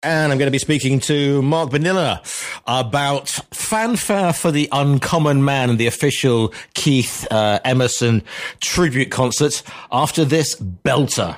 And I'm going to be speaking to Mark Bonilla about Fanfare for the Uncommon Man and the official Keith Emerson tribute concert after this belter.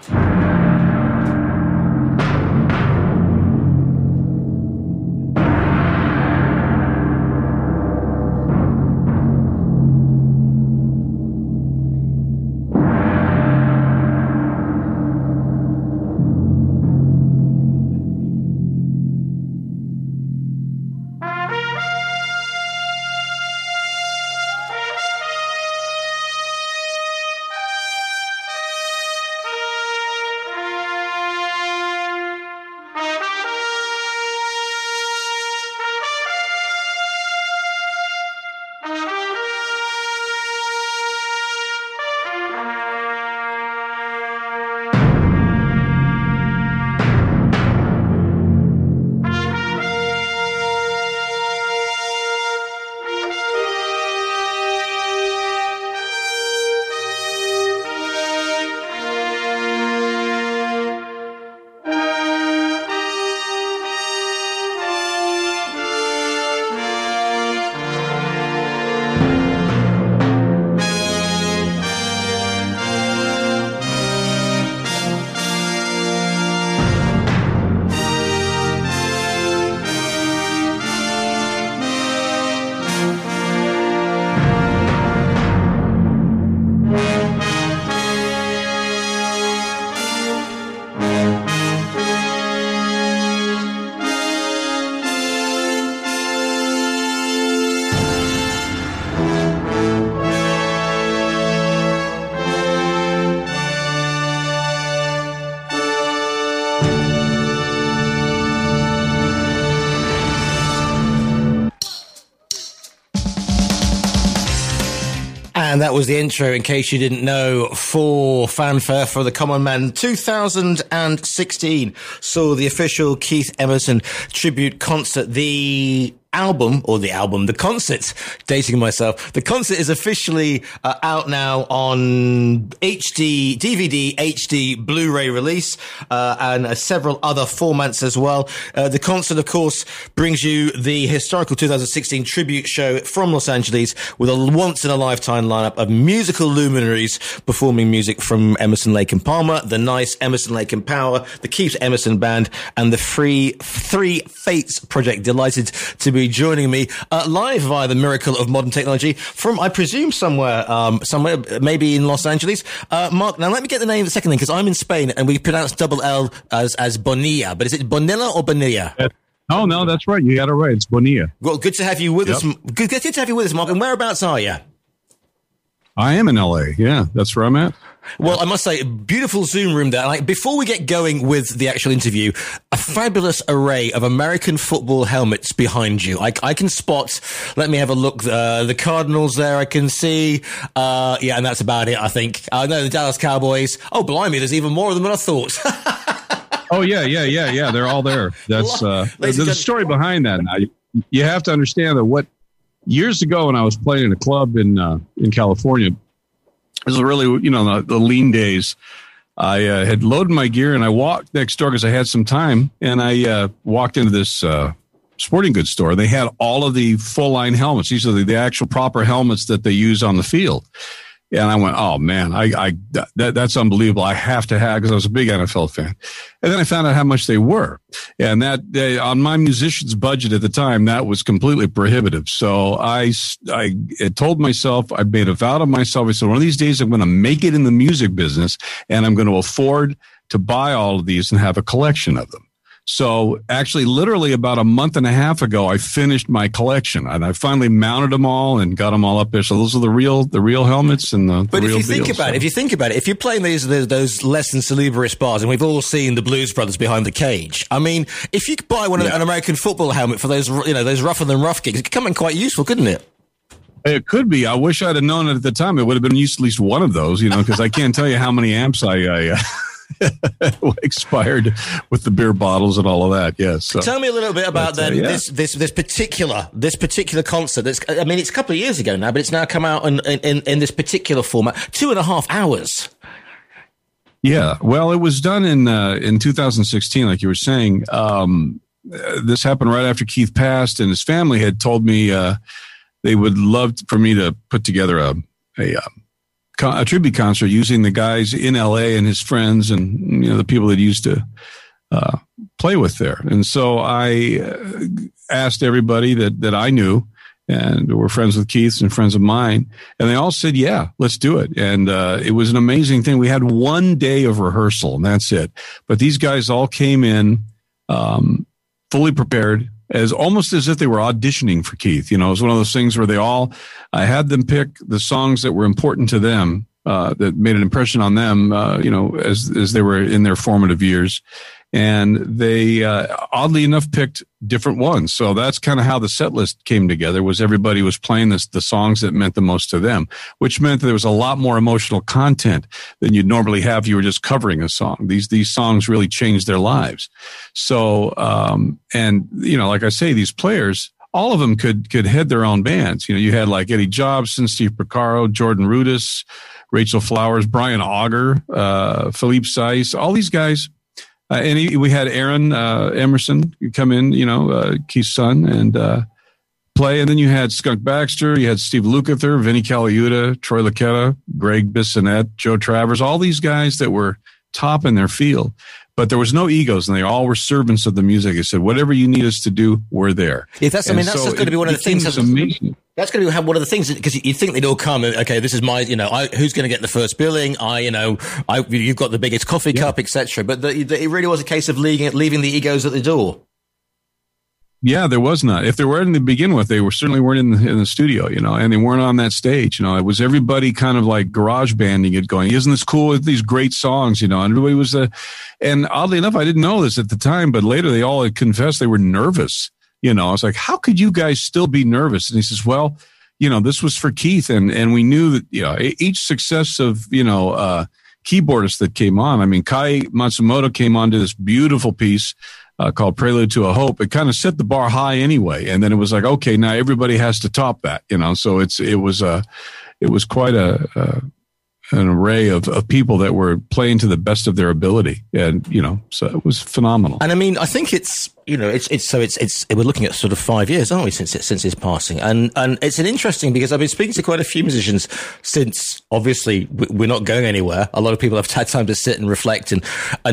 And that was the intro, in case you didn't know, for Fanfare for the Common Man. 2016 saw the official Keith Emerson tribute concert. The concert, dating myself. The concert is officially out now on HD, DVD, HD, Blu-ray release, and several other formats as well. The concert, of course, brings you the historical 2016 tribute show from Los Angeles with a once-in-a-lifetime lineup of musical luminaries performing music from Emerson, Lake and Palmer, the nice Emerson, Lake and Power, the Keith Emerson Band, and the Three Fates Project. Delighted to be joining me live via the miracle of modern technology from, I presume, somewhere maybe in Los Angeles. Mark, now let me get the name of the second thing, because I'm in Spain and we pronounce double L as Bonilla, but is it Bonilla or Bonilla? Oh, no, that's right. You got it right. It's Bonilla. Well, good to have you with us. Good to have you with us, Mark. And whereabouts are you? I am in LA. Yeah, that's where I'm at. Well, I must say, beautiful Zoom room there. Like, before we get going with the actual interview, a fabulous array of American football helmets behind you. I can spot, let me have a look, the Cardinals there I can see. Yeah, and that's about it, I think. No, the Dallas Cowboys. Oh, blimey, there's even more of them than I thought. Oh, yeah. They're all there. That's, there's a story behind that. Now, you have to understand that years ago when I was playing in a club in California, this was really, the lean days. I had loaded my gear and I walked next door because I had some time, and I walked into this sporting goods store. They had all of the full line helmets. These are the actual proper helmets that they use on the field. And I went, oh man, that's unbelievable. I have to have, because I was a big NFL fan. And then I found out how much they were. And that on my musician's budget at the time, that was completely prohibitive. So I told myself, I made a vow to myself. I said, one of these days I'm going to make it in the music business, and I'm going to afford to buy all of these and have a collection of them. So actually, literally about a month and a half ago, I finished my collection, and I finally mounted them all and got them all up there. So those are the real helmets and the real deal. But if you think about it, if you're playing those less than salubrious bars, and we've all seen the Blues Brothers behind the cage. I mean, if you could buy an American football helmet for those rougher than rough gigs, it could come in quite useful, couldn't it? It could be. I wish I'd have known it at the time. It would have been used at least one of those, because I can't tell you how many amps I expired with the beer bottles and all of that. Yes. So, tell me a little bit about this particular concert. It's a couple of years ago now, but it's now come out in this particular format. 2.5 hours. Yeah, well, it was done in 2016, like you were saying. This happened right after Keith passed, and his family had told me they would love for me to put together a tribute concert using the guys in LA and his friends, and the people that used to play with there. And so I asked everybody that I knew and were friends with Keith's and friends of mine, and they all said, yeah, let's do it. And it was an amazing thing. We had one day of rehearsal, and that's it. But these guys all came in fully prepared, almost as if they were auditioning for Keith. It was one of those things where I had them pick the songs that were important to them, that made an impression on them, as they were in their formative years. And they, oddly enough, picked different ones. So that's kind of how the set list came together, was everybody was playing the songs that meant the most to them, which meant that there was a lot more emotional content than you'd normally have if you were just covering a song. These songs really changed their lives. So, and, like I say, these players, all of them could head their own bands. You had like Eddie Jobson, Steve Porcaro, Jordan Rudess, Rachel Flowers, Brian Auger, Philippe Saiz, all these guys. And we had Aaron Emerson come in, Keith's son, and play. And then you had Skunk Baxter, you had Steve Lukather, Vinnie Colaiuta, Troy Luccketta, Greg Bissonette, Joe Travers, all these guys that were top in their field. But there was no egos, and they all were servants of the music. They said, whatever you need us to do, we're there. Yeah, that's going to be one of the things. That's amazing. That's going to be one of the things, because you think they'd all come. Okay, this is my, who's going to get the first billing? You've got the biggest coffee cup, etc. But it really was a case of leaving the egos at the door. Yeah, there was not. If there were to begin with, they certainly weren't in the studio, and they weren't on that stage. It was everybody kind of like garage banding it, going, isn't this cool with these great songs, and everybody was and oddly enough, I didn't know this at the time, but later they all had confessed they were nervous. I was like, how could you guys still be nervous? And he says, well, this was for Keith. And we knew that, each successive, keyboardist that came on. I mean, Kai Matsumoto came on to this beautiful piece called Prelude to a Hope. It kind of set the bar high anyway. And then it was like, okay, now everybody has to top that, so it was quite an array of people that were playing to the best of their ability. And, so it was phenomenal. And I mean, I think it's we're looking at sort of 5 years, aren't we, since his passing? And it's an interesting, because I've been speaking to quite a few musicians since, obviously, we're not going anywhere. A lot of people have had time to sit and reflect and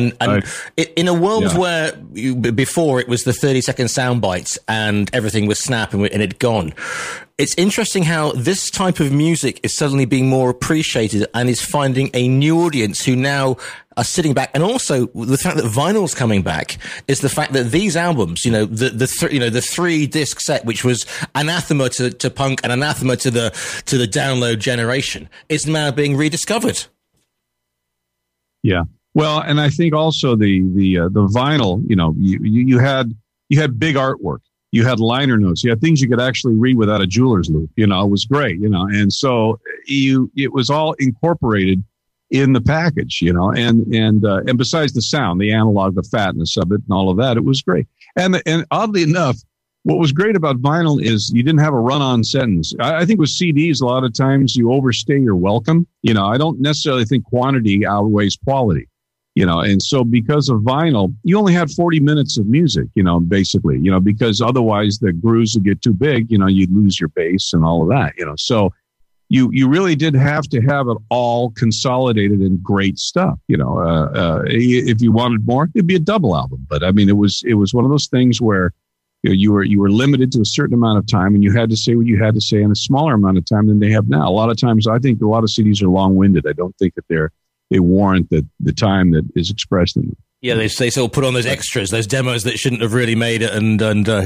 in a world where before it was the 30-second sound bites and everything was snap and it'd gone. It's interesting how this type of music is suddenly being more appreciated and is finding a new audience who now are sitting back. And also the fact that vinyl's coming back is the fact that these albums, the 3-disc set, which was anathema to punk and anathema to the download generation, is now being rediscovered. Yeah. Well, and I think also the vinyl, you had big artwork. You had liner notes. You had things you could actually read without a jeweler's loop. It was great. And so it was all incorporated in the package. And besides the sound, the analog, the fatness of it, and all of that, it was great. And oddly enough, what was great about vinyl is you didn't have a run-on sentence. I think with CDs, a lot of times you overstay your welcome. I don't necessarily think quantity outweighs quality. And so because of vinyl, you only had 40 minutes of music, basically, because otherwise the grooves would get too big, you'd lose your bass and all of that, so you really did have to have it all consolidated in great stuff. If you wanted more, it'd be a double album. But I mean, it was one of those things where you were limited to a certain amount of time, and you had to say what you had to say in a smaller amount of time than they have now. A lot of times, I think a lot of CDs are long-winded. I don't think that they warrant the time that is expressed in them. Yeah, they sort of put on those extras, those demos that shouldn't have really made it, and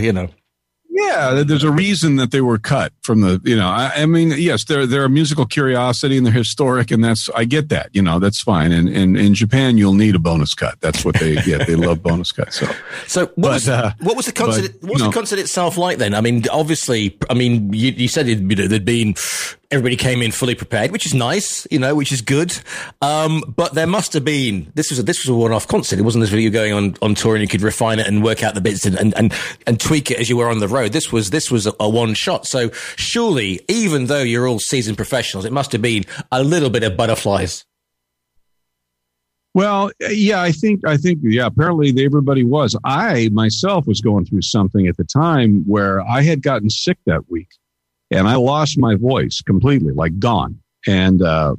Yeah, there's a reason that they were cut from the, I mean, yes, they're a musical curiosity and they're historic, and I get that, that's fine. And in Japan, you'll need a bonus cut. That's what they love bonus cuts. So what was the concert? What's the concert itself like then? I mean, obviously, you said there'd been. Everybody came in fully prepared, which is nice, which is good. But there must have been, this was a one-off concert. It wasn't as if you were going on tour and you could refine it and work out the bits and tweak it as you were on the road. This was a one shot. So surely, even though you're all seasoned professionals, it must have been a little bit of butterflies. Well, yeah, I think, yeah, apparently everybody was. I myself was going through something at the time where I had gotten sick that week and I lost my voice completely, like gone. And,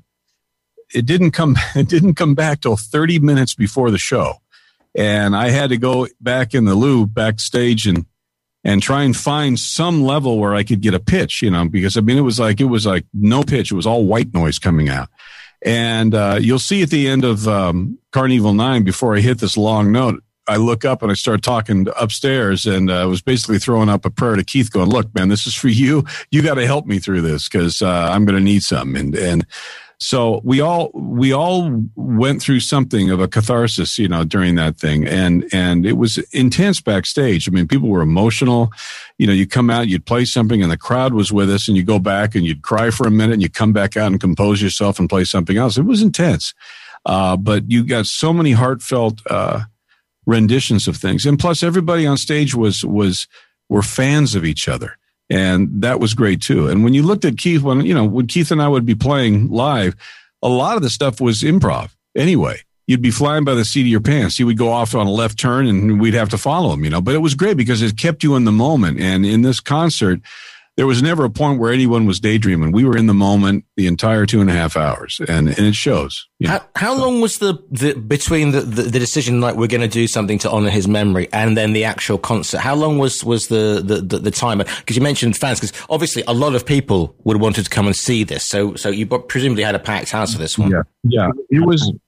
it didn't come back till 30 minutes before the show. And I had to go back in the loo backstage and try and find some level where I could get a pitch, because I mean, it was like no pitch. It was all white noise coming out. And you'll see at the end of Carnival 9, before I hit this long note, I look up and I start talking upstairs, and I was basically throwing up a prayer to Keith going, look, man, this is for you. You got to help me through this because I'm going to need something. And so we all went through something of a catharsis, during that thing. And it was intense backstage. I mean, people were emotional. You come out, you'd play something and the crowd was with us, and you go back and you'd cry for a minute and you come back out and compose yourself and play something else. It was intense. But you got so many heartfelt, renditions of things. And plus everybody on stage were fans of each other. And that was great too. And when you looked at Keith, when Keith and I would be playing live, a lot of the stuff was improv anyway. You'd be flying by the seat of your pants. He would go off on a left turn and we'd have to follow him, but it was great because it kept you in the moment. And in this concert, there was never a point where anyone was daydreaming. We were in the moment the entire 2.5 hours, and it shows. How long was the between the decision, like we're going to do something to honor his memory, and then the actual concert? How long was the time? Because you mentioned fans, because obviously a lot of people would have wanted to come and see this. So you presumably had a packed house for this one. Yeah. It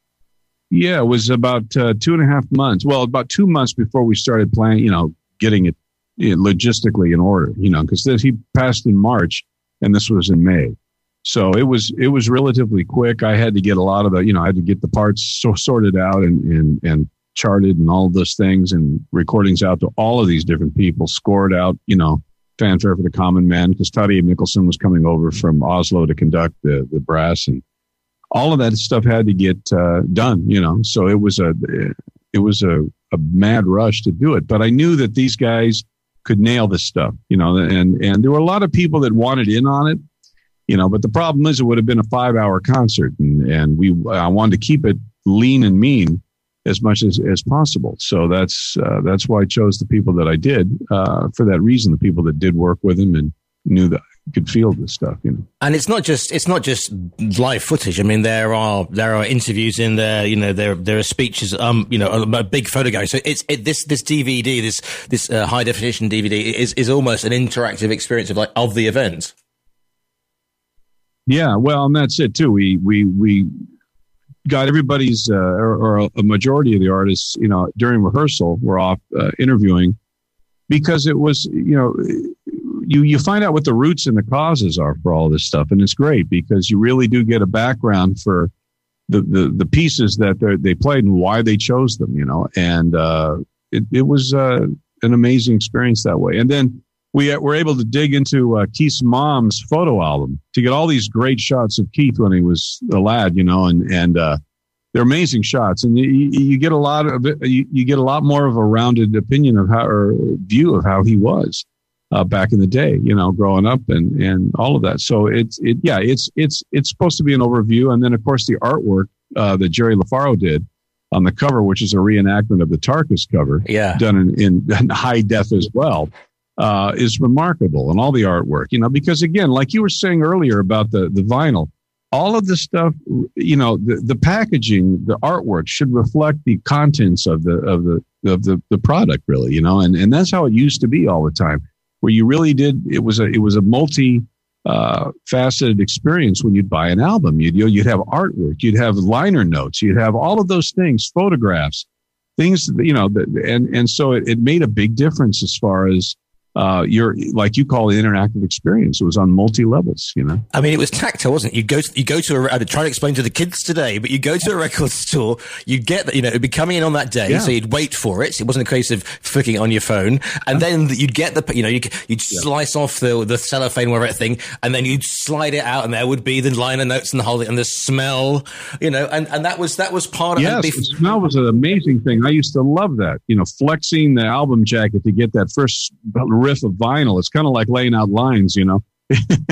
was about 2.5 months. Well, about 2 months before we started playing, getting it logistically in order, because he passed in March and this was in May. So it was relatively quick. I had to get a lot of I had to get the parts sorted out and charted and all of those things, and recordings out to all of these different people, scored out, fanfare for the common man, because Tadej Mikkelsen was coming over from Oslo to conduct the brass, and all of that stuff had to get done, so it was a mad rush to do it. But I knew that these guys could nail this stuff, and there were a lot of people that wanted in on it, but the problem is it would have been a 5-hour concert, and I wanted to keep it lean and mean as much as possible. So that's why I chose the people that I did, for that reason, the people that did work with him and knew that could feel this stuff, And it's not just live footage. I mean, there are interviews in there. There are speeches. A big photo gallery. So this DVD, this high definition DVD is almost an interactive experience of the event. Yeah, well, and that's it too. We got everybody's or a majority of the artists, during rehearsal were off interviewing, because it was you find out what the roots and the causes are for all this stuff. And it's great because you really do get a background for the pieces that they played and why they chose them, and it was an amazing experience that way. And then we were able to dig into Keith's mom's photo album to get all these great shots of Keith when he was a lad, and they're amazing shots. And you get a lot of it, you get a lot more of a rounded opinion of view of how he was back in the day, growing up and all of that. So it's supposed to be an overview. And then of course the artwork that Jerry LaFaro did on the cover, which is a reenactment of the Tarkus cover, done in high def as well, is remarkable. And all the artwork, because again, like you were saying earlier about the vinyl, all of the stuff, the packaging, the artwork should reflect the contents of the product, really, and that's how it used to be all the time, where you really did. It was a multi faceted experience when you'd buy an album. You'd have artwork, you'd have liner notes, you'd have all of those things, photographs, things, and so it made a big difference as far as your, like you call it, interactive experience. It was on multi levels, I mean, it was tactile, wasn't it? You go to I'm trying to explain to the kids today, but you go to a record store, you get that, it'd be coming in on that day. So you'd wait for it. It wasn't a case of flicking it on your phone. And then you'd get you'd slice off the cellophane or everything, and then you'd slide it out, and there would be the liner notes and the whole thing, and the smell, and that was part of it. Yes, the smell was an amazing thing. I used to love that, flexing the album jacket to get that first riff of vinyl. It's kind of like laying out lines, so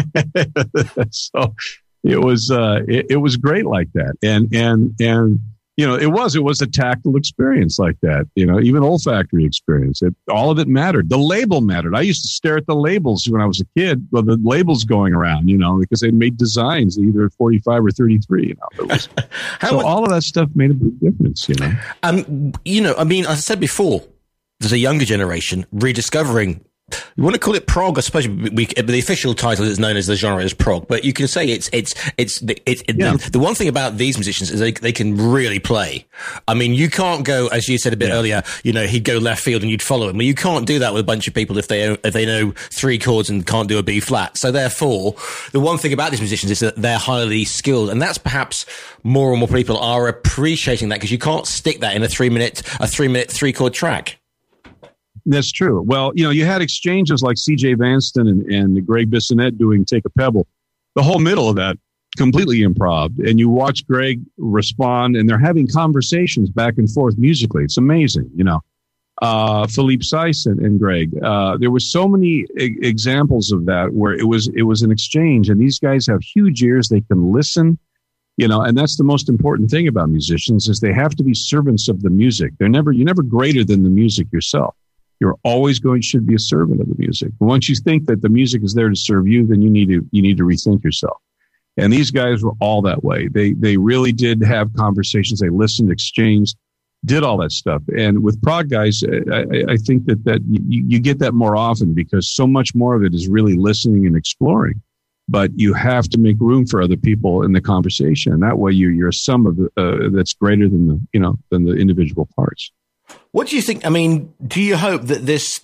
it was great like that. And it was a tactile experience like that, even olfactory experience. All of it mattered. The label mattered. I used to stare at the labels when I was a kid, well, the labels going around, because they made designs either at 45 or 33, all of that stuff made a big difference, I mean, as I said before, there's a younger generation rediscovering. You want to call it prog? I suppose the official title is known as the genre is prog, but you can say the one thing about these musicians is they can really play. I mean, you can't go, as you said a bit earlier, he'd go left field and you'd follow him. Well, you can't do that with a bunch of people if they know 3 chords and can't do a B flat. So therefore, the one thing about these musicians is that they're highly skilled, and that's perhaps more and more people are appreciating that, because you can't stick that in a 3-minute 3-chord track. That's true. Well, you had exchanges like C.J. Vanston and Greg Bissonette doing Take a Pebble. The whole middle of that, completely improv. And you watch Greg respond, and they're having conversations back and forth musically. It's amazing, Philippe Seiss and Greg. There were so many examples of that where it was an exchange, and these guys have huge ears. They can listen, and that's the most important thing about musicians is they have to be servants of the music. You're never greater than the music yourself. You're always should be a servant of the music. But once you think that the music is there to serve you, then you need to rethink yourself. And these guys were all that way. They really did have conversations. They listened, exchanged, did all that stuff. And with prog guys, I think that you get that more often because so much more of it is really listening and exploring. But you have to make room for other people in the conversation. And that way you're a sum of that's greater than the individual parts. What do you think? I mean, do you hope that this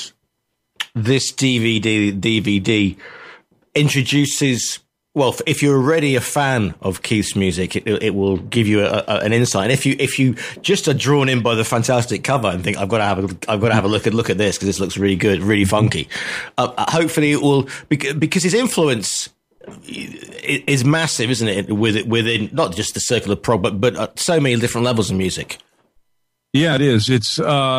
DVD introduces, well, if you're already a fan of Keith's music, it will give you an insight. And if you just are drawn in by the fantastic cover and think I've got to have a look at this because this looks really good, really funky. Hopefully it will, because his influence is massive, isn't it? Within not just the circle of prog, but so many different levels of music. Yeah, it is. It's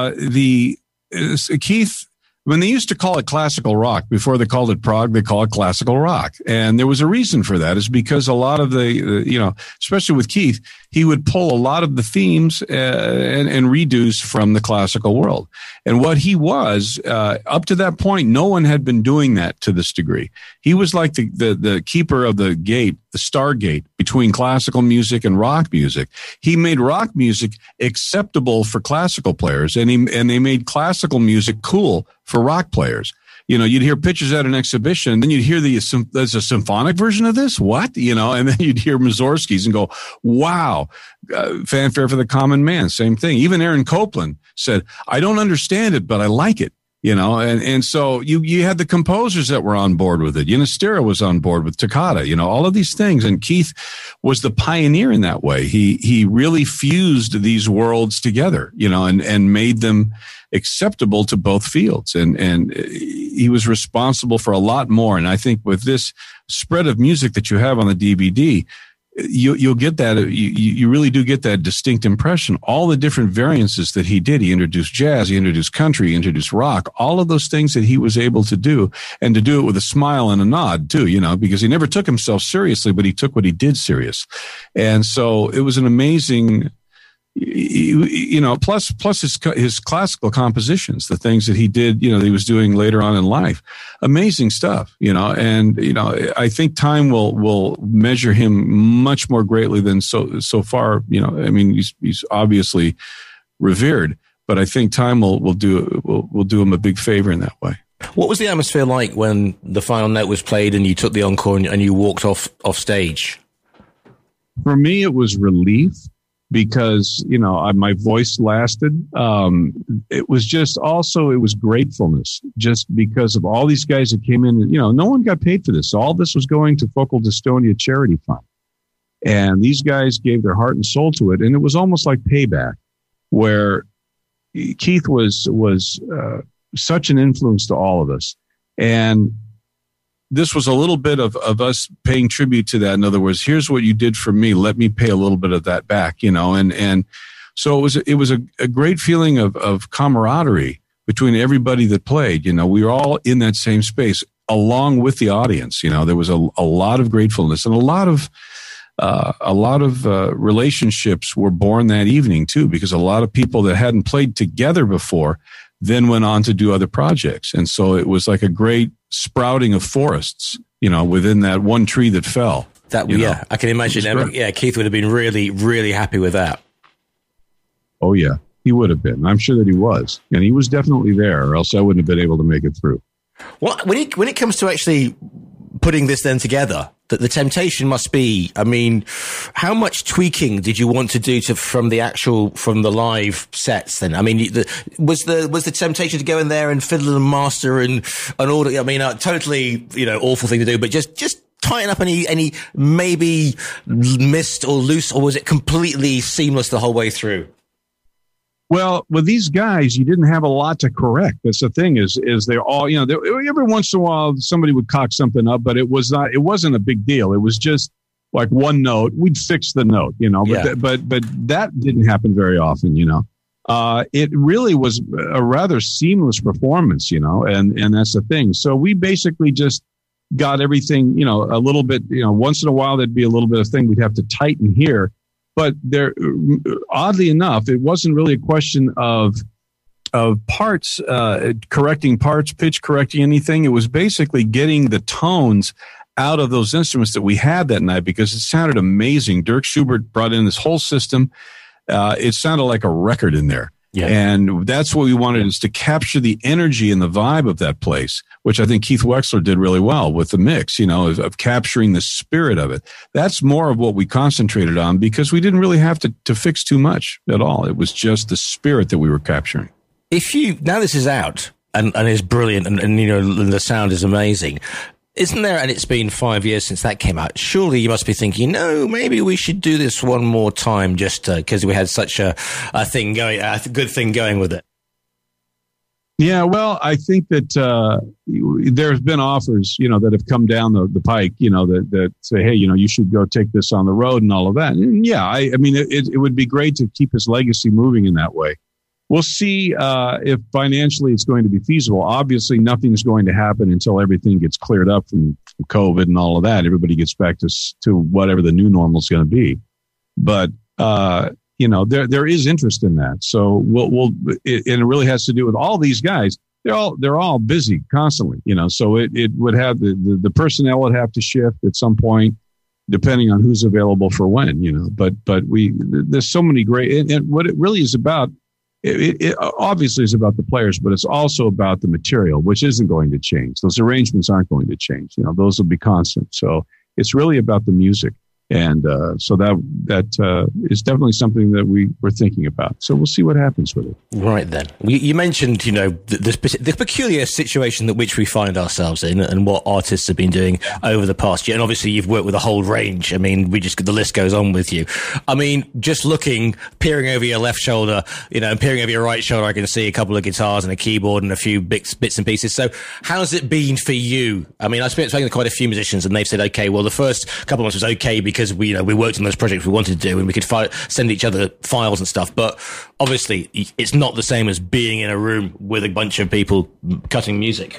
Keith. When they used to call it classical rock, before they called it prog, they call it classical rock. And there was a reason for that, is because a lot of especially with Keith, he would pull a lot of the themes and redos from the classical world. And what he was, up to that point, no one had been doing that to this degree. He was like the keeper of the gate, the stargate between classical music and rock music. He made rock music acceptable for classical players, and they made classical music cool for rock players. You'd hear pictures at an exhibition, then you'd hear there's a symphonic version of this? What? And then you'd hear Mussorgsky's and go, wow, Fanfare for the Common Man, same thing. Even Aaron Copland said, I don't understand it, but I like it. And so you had the composers that were on board with it. Ginastera was on board with Toccata, all of these things. And Keith was the pioneer in that way. He really fused these worlds together, and made them acceptable to both fields. And he was responsible for a lot more. And I think with this spread of music that you have on the DVD, you'll get that. You really do get that distinct impression. All the different variances that he did. He introduced jazz, he introduced country, he introduced rock, all of those things that he was able to do, and to do it with a smile and a nod too, because he never took himself seriously, but he took what he did serious. And so it was an amazing, plus his classical compositions, the things that he did, that he was doing later on in life, amazing stuff, and, I think time will measure him much more greatly than so far, I mean, he's obviously revered, but I think time will do him a big favor in that way. What was the atmosphere like when the final note was played and you took the encore and you walked off stage? For me, it was relief. Because, my voice lasted. It was just also, it was gratefulness just because of all these guys that came in. No one got paid for this. All this was going to Focal Dystonia Charity Fund. And these guys gave their heart and soul to it. And it was almost like payback, where Keith was such an influence to all of us. And this was a little bit of us paying tribute to that. In other words, here's what you did for me. Let me pay a little bit of that back, and so it was a great feeling of camaraderie between everybody that played. We were all in that same space along with the audience. There was a lot of gratefulness and a lot of a lot of relationships were born that evening too, because a lot of people that hadn't played together before then went on to do other projects. And so it was like a great sprouting of forests, within that one tree that fell. I can imagine. Keith would have been really, really happy with that. Oh, yeah, he would have been. I'm sure that he was. And he was definitely there, or else I wouldn't have been able to make it through. Well, when it comes to actually putting this then together, the temptation must be, I mean, how much tweaking did you want to do from the live sets then? I mean, was the temptation to go in there and fiddle and master and order? I mean, totally, awful thing to do, but just tighten up any maybe missed or loose, or was it completely seamless the whole way through? Well, with these guys, you didn't have a lot to correct. That's the thing is they're all, every once in a while somebody would cock something up, but it wasn't a big deal. It was just like one note. We'd fix the note, but that didn't happen very often, It really was a rather seamless performance, and that's the thing. So we basically just got everything, a little bit, once in a while there'd be a little bit of thing we'd have to tighten here. But there, oddly enough, it wasn't really a question of parts, correcting parts, pitch correcting anything. It was basically getting the tones out of those instruments that we had that night, because it sounded amazing. Dirk Schubert brought in this whole system. It sounded like a record in there. Yeah. And that's what we wanted, is to capture the energy and the vibe of that place, which I think Keith Wexler did really well with the mix, of capturing the spirit of it. That's more of what we concentrated on, because we didn't really have to fix too much at all. It was just the spirit that we were capturing. Now this is out and is brilliant and the sound is amazing. Isn't there, and it's been 5 years since that came out, surely you must be thinking, no, maybe we should do this one more time just because we had such a thing going, a good thing going with it. Yeah, well, I think that there's been offers, that have come down the pike, that say, hey, you should go take this on the road and all of that. And yeah, I mean, it would be great to keep his legacy moving in that way. We'll see if financially it's going to be feasible. Obviously, nothing's going to happen until everything gets cleared up from COVID and all of that. Everybody gets back to whatever the new normal is going to be. But there is interest in that. So and it really has to do with all these guys. They're all busy constantly. So it would have the personnel would have to shift at some point, depending on who's available for when. But there's so many great, and what it really is about. It obviously is about the players, but it's also about the material, which isn't going to change. Those arrangements aren't going to change. Those will be constant. So it's really about the music. And so that is definitely something that we were thinking about. So we'll see what happens with it. Right then. You mentioned, the peculiar situation that which we find ourselves in and what artists have been doing over the past year. And obviously you've worked with a whole range. I mean, the list goes on with you. I mean, just peering over your left shoulder, and peering over your right shoulder, I can see a couple of guitars and a keyboard and a few bits and pieces. So how's it been for you? I mean, I've spoken to quite a few musicians and they've said, okay, well, the first couple of months was okay because we worked on those projects we wanted to do and we could send each other files and stuff. But obviously it's not the same as being in a room with a bunch of people cutting music.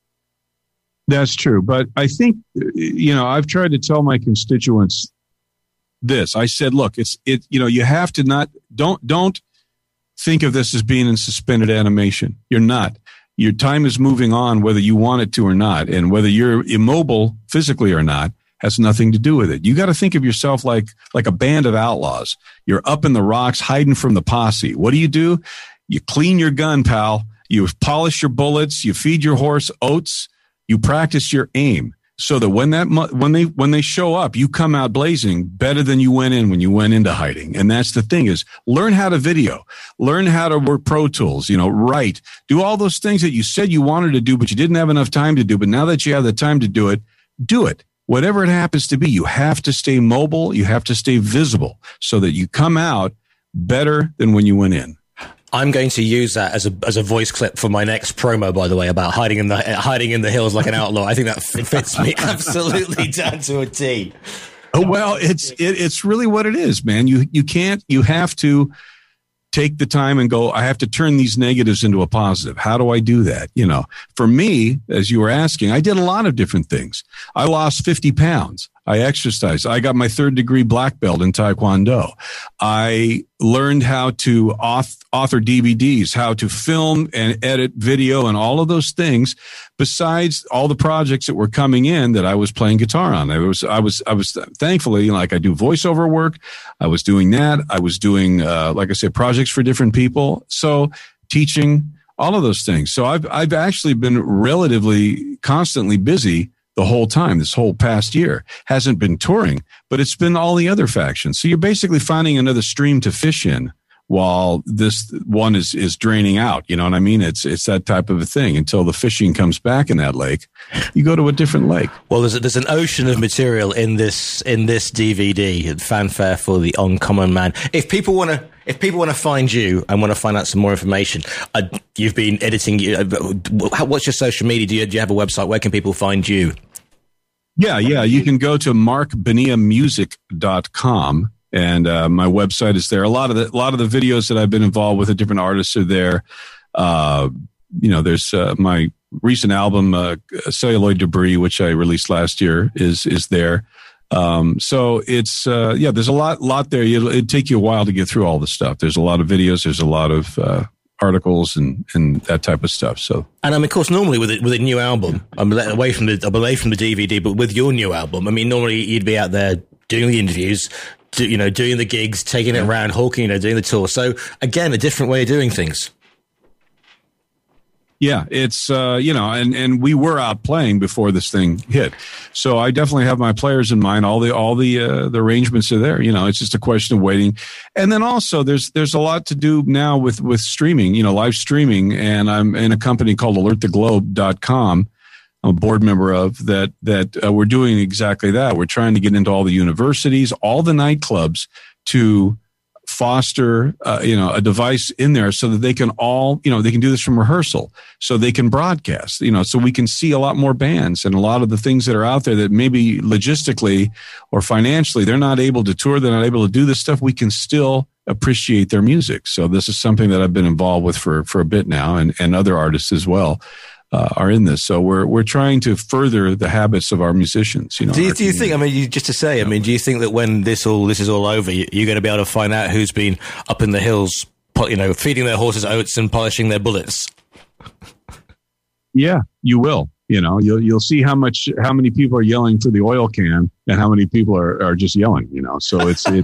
That's true. But I think, I've tried to tell my constituents this. I said, look, you have to don't think of this as being in suspended animation. You're not. Your time is moving on whether you want it to or not. And whether you're immobile physically or not has nothing to do with it. You got to think of yourself like a band of outlaws. You're up in the rocks hiding from the posse. What do? You clean your gun, pal. You polish your bullets. You feed your horse oats. You practice your aim so that when they show up, you come out blazing better than you went in when you went into hiding. And that's the thing is learn how to video, learn how to work Pro Tools, write, do all those things that you said you wanted to do, but you didn't have enough time to do. But now that you have the time to do it, do it. Whatever it happens to be, you have to stay mobile. You have to stay visible so that you come out better than when you went in. I'm going to use that as a voice clip for my next promo, by the way, about hiding in the hills like an outlaw. I think that fits me absolutely down to a T. Oh, well, it's really what it is, man. You have to take the time and go, I have to turn these negatives into a positive. How do I do that? For me, as you were asking, I did a lot of different things. I lost 50 pounds. I exercised. I got my 3rd degree black belt in Taekwondo. I learned how to author DVDs, how to film and edit video and all of those things, besides all the projects that were coming in that I was playing guitar on. I was thankfully, like, I do voiceover work. I was doing that. I was doing, like I said, projects for different people. So teaching, all of those things. So I've actually been relatively constantly busy the whole time. This whole past year hasn't been touring, but it's been all the other factions. So you're basically finding another stream to fish in while this one is draining out. You know what I mean? It's that type of a thing. Until the fishing comes back in that lake, you go to a different lake. Well, there's an ocean of material in this DVD, Fanfare for the Uncommon Man. If people want to find you and want to find out some more information, you've been editing. What's your social media? Do you have a website? Where can people find you? Yeah. You can go to markbonillamusic.com. And my website is there. A lot of the videos that I've been involved with, the different artists are there. There's my recent album, Celluloid Debris, which I released last year, is there. So it's there's a lot there. It'd take you a while to get through all the stuff. There's a lot of videos. There's a lot of articles and that type of stuff. So, and of course, normally with a new album, I'm away from the DVD, but with your new album, I mean, normally you'd be out there doing the interviews, doing the gigs, taking it around, hawking, doing the tour. So again, a different way of doing things. Yeah, it's, and we were out playing before this thing hit. So I definitely have my players in mind. All the arrangements are there. It's just a question of waiting. And then also there's a lot to do now with streaming, live streaming. And I'm in a company called alerttheglobe.com. I'm a board member of that we're doing exactly that. We're trying to get into all the universities, all the nightclubs to foster, a device in there so that they can all, they can do this from rehearsal, so they can broadcast, so we can see a lot more bands and a lot of the things that are out there that maybe logistically or financially, they're not able to tour. They're not able to do this stuff. We can still appreciate their music. So this is something that I've been involved with for a bit now, and other artists as well. Are in this, so we're trying to further the habits of our musicians. Do you think? I mean, do you think that when this is all over, you're going to be able to find out who's been up in the hills, feeding their horses oats and polishing their bullets? Yeah, you will. You'll see how many people are yelling for the oil can and how many people are just yelling. So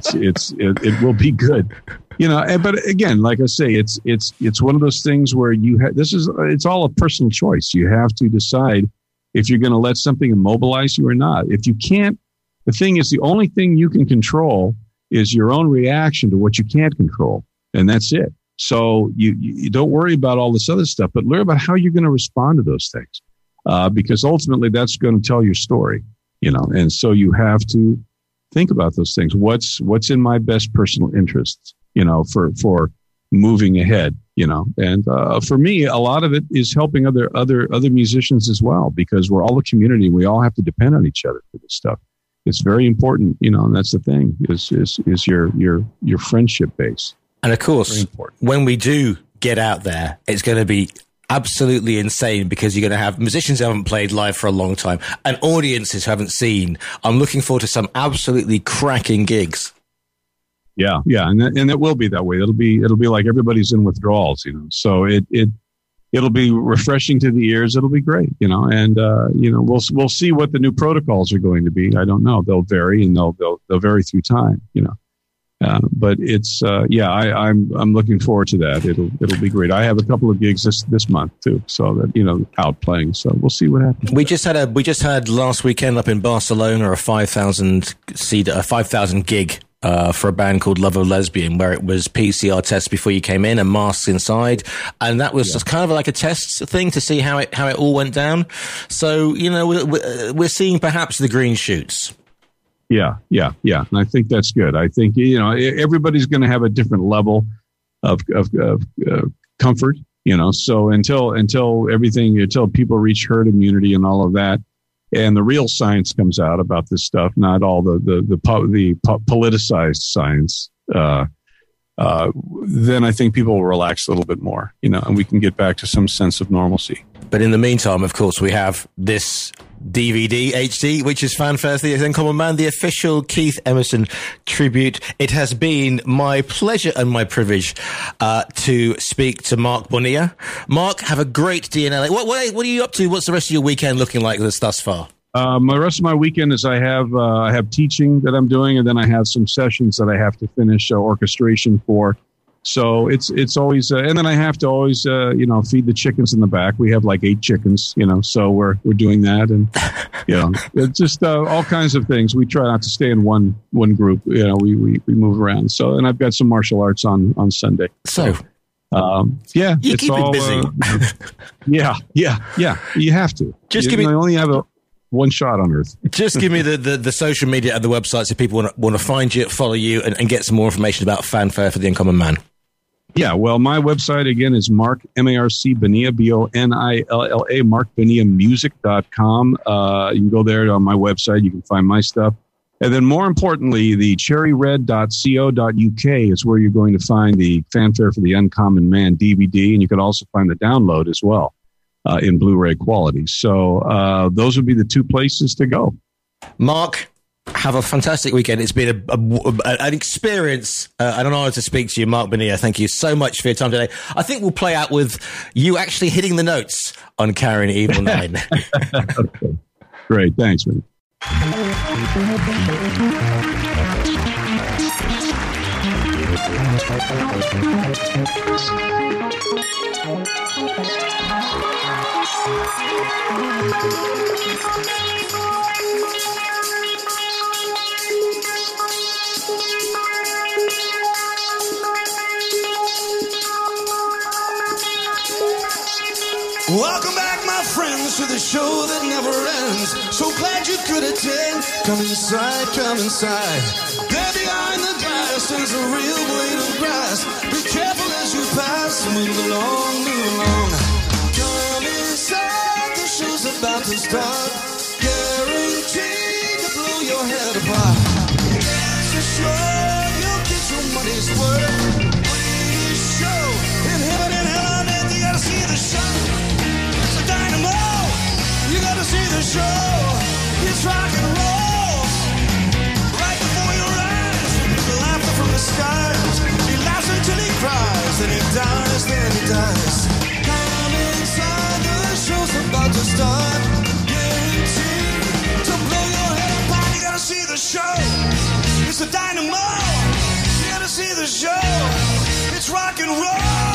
it will be good. But again, like I say, it's one of those things where it's all a personal choice. You have to decide if you're going to let something immobilize you or not. If you can't, the thing is, the only thing you can control is your own reaction to what you can't control. And that's it. So you don't worry about all this other stuff, but learn about how you're going to respond to those things. Because ultimately that's going to tell your story, and so you have to think about those things. What's in my best personal interests, for moving ahead, and for me, a lot of it is helping other musicians as well, because we're all a community. We all have to depend on each other for this stuff. It's very important, and that's the thing is your friendship base. And of course, when we do get out there, it's going to be absolutely insane, because you're going to have musicians who haven't played live for a long time and audiences who haven't seen. I'm looking forward to some absolutely cracking gigs. Yeah, and it will be that way. It'll be like everybody's in withdrawals, So it'll be refreshing to the ears. It'll be great, and we'll see what the new protocols are going to be. I don't know. They'll vary, and they'll vary through time, But it's I'm looking forward to that. It'll be great. I have a couple of gigs this month too, so that out playing. So we'll see what happens. We just had last weekend up in Barcelona a 5,000 gig for a band called Love of Lesbian, where it was PCR tests before you came in and masks inside, and that was just kind of like a test thing to see how it all went down. So we're seeing perhaps the green shoots. Yeah. And I think that's good. I think, everybody's going to have a different level of comfort, so until people reach herd immunity and all of that, and the real science comes out about this stuff, not all the politicized science, then I think people will relax a little bit more, and we can get back to some sense of normalcy. But in the meantime, of course, we have this DVD HD, which is Fanfare for the Uncommon Man, the official Keith Emerson tribute. It has been my pleasure and my privilege to speak to Mark Bonilla. Mark, have a great day in LA. What are you up to? What's the rest of your weekend looking like thus far? The rest of my weekend is I have teaching that I'm doing, and then I have some sessions that I have to finish orchestration for. So it's always, and then I have to always, feed the chickens in the back. We have like 8 chickens, so we're doing that, and it's just all kinds of things. We try not to stay in one group. We move around. So, and I've got some martial arts on Sunday. So, you it's keep all busy. Yeah. You have to. Just give me. I only have one shot on Earth. Just give me the social media and the websites if people want to find you, follow you, and get some more information about Fanfare for the Uncommon Man. Yeah, well, my website, again, is Mark, M-A-R-C, Bonilla, B-O-N-I-L-L-A, markbonillamusic.com. You can go there on my website. You can find my stuff. And then more importantly, the cherryred.co.uk is where you're going to find the Fanfare for the Uncommon Man DVD, and you can also find the download as well in Blu-ray quality. So those would be the 2 places to go. Mark, have a fantastic weekend. It's been an experience and an honor to speak to you, Mark Bonilla. Thank you so much for your time today. I think we'll play out with you actually hitting the notes on Carrying Evil 9. Okay. Great. Thanks, man. Welcome back, my friends, to the show that never ends. So glad you could attend. Come inside, come inside. There behind the glass is a real blade of grass. Be careful as you pass. Move along, move along. Come inside, the show's about to start. Guaranteed to blow your head apart. It's a show, you'll get your money's worth. Greatest show in heaven and hell on earth. You gotta see the show. Dynamo, you gotta see the show. It's rock and roll. Right before your eyes, laughter from the skies. He laughs until he cries, then he dies, then he dies. Come inside, the show's about to start. Guaranteed to blow your head apart. You gotta see the show. It's a dynamo. You gotta see the show. It's rock and roll.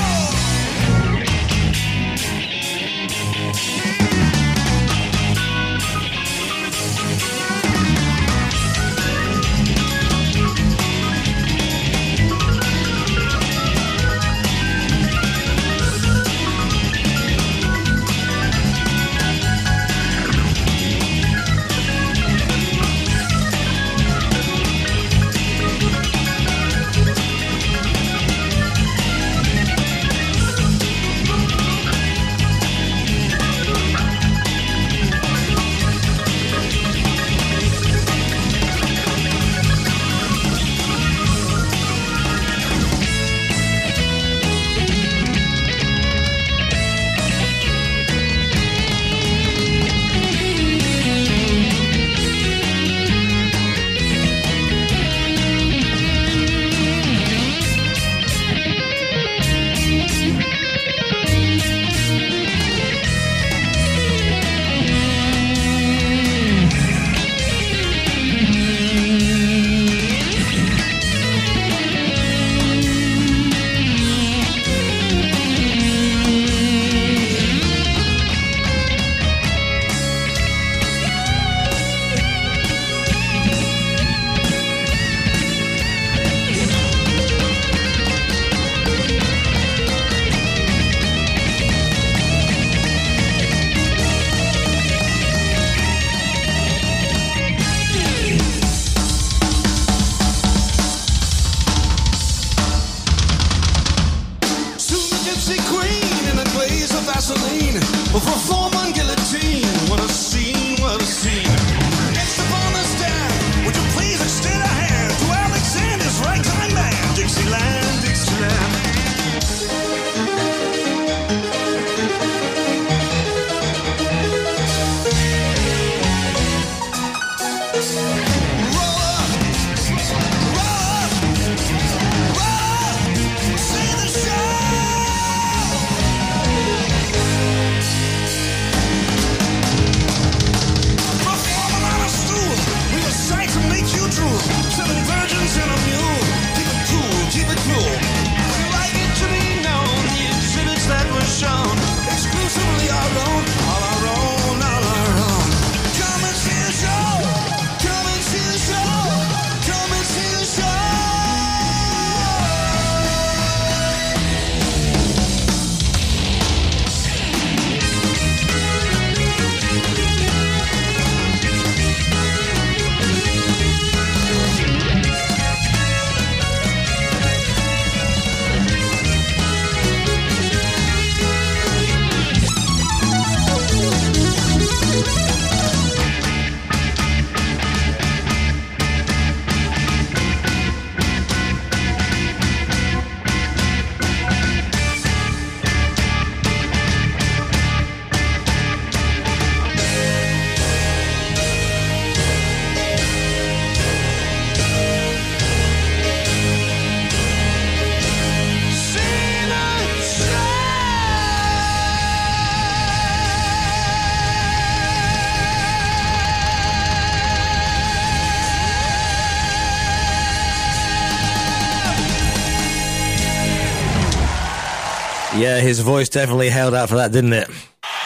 Yeah, his voice definitely held out for that, didn't it?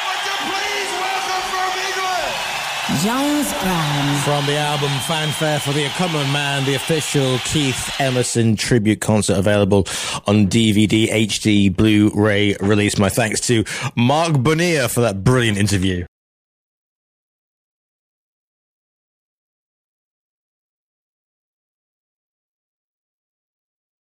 Jones Brown. From the album Fanfare for the Common Man, the official Keith Emerson tribute concert available on DVD, HD, Blu-ray release. My thanks to Mark Bonilla for that brilliant interview.